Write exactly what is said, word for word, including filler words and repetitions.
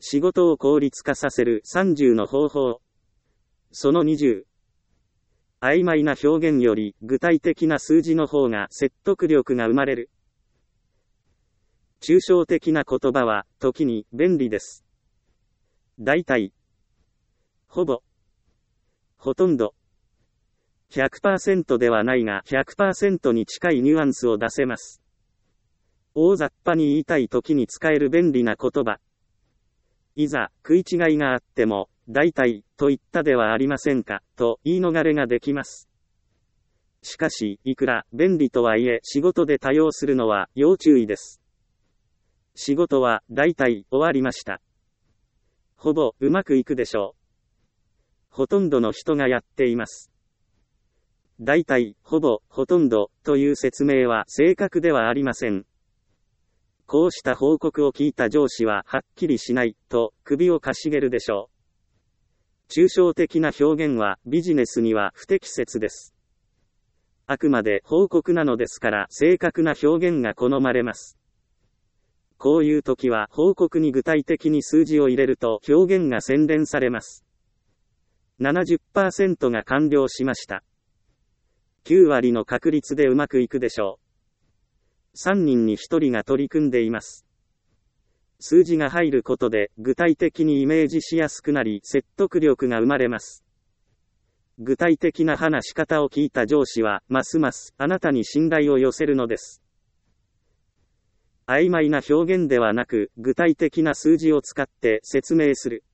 仕事を効率化させるさんじゅうの方法。そのにじゅう。曖昧な表現より具体的な数字の方が説得力が生まれる。抽象的な言葉は時に便利です。大体、ほぼ、ほとんど、ひゃくパーセント ではないが ひゃくパーセント に近いニュアンスを出せます。大雑把に言いたい時に使える便利な言葉。いざ食い違いがあっても、大体と言ったではありませんかと言い逃れができます。しかし、いくら便利とはいえ仕事で多用するのは要注意です。仕事は大体終わりました。ほぼうまくいくでしょう。ほとんどの人がやっています。大体、ほぼ、ほとんどという説明は正確ではありません。こうした報告を聞いた上司ははっきりしないと首をかしげるでしょう。抽象的な表現はビジネスには不適切です。あくまで報告なのですから正確な表現が好まれます。こういう時は報告に具体的に数字を入れると表現が洗練されます。ななじゅっパーセント が完了しました。きゅうわりの確率でうまくいくでしょう。さんにんにひとりが取り組んでいます。数字が入ることで具体的にイメージしやすくなり説得力が生まれます。具体的な話し方を聞いた上司はますますあなたに信頼を寄せるのです。曖昧な表現ではなく具体的な数字を使って説明する。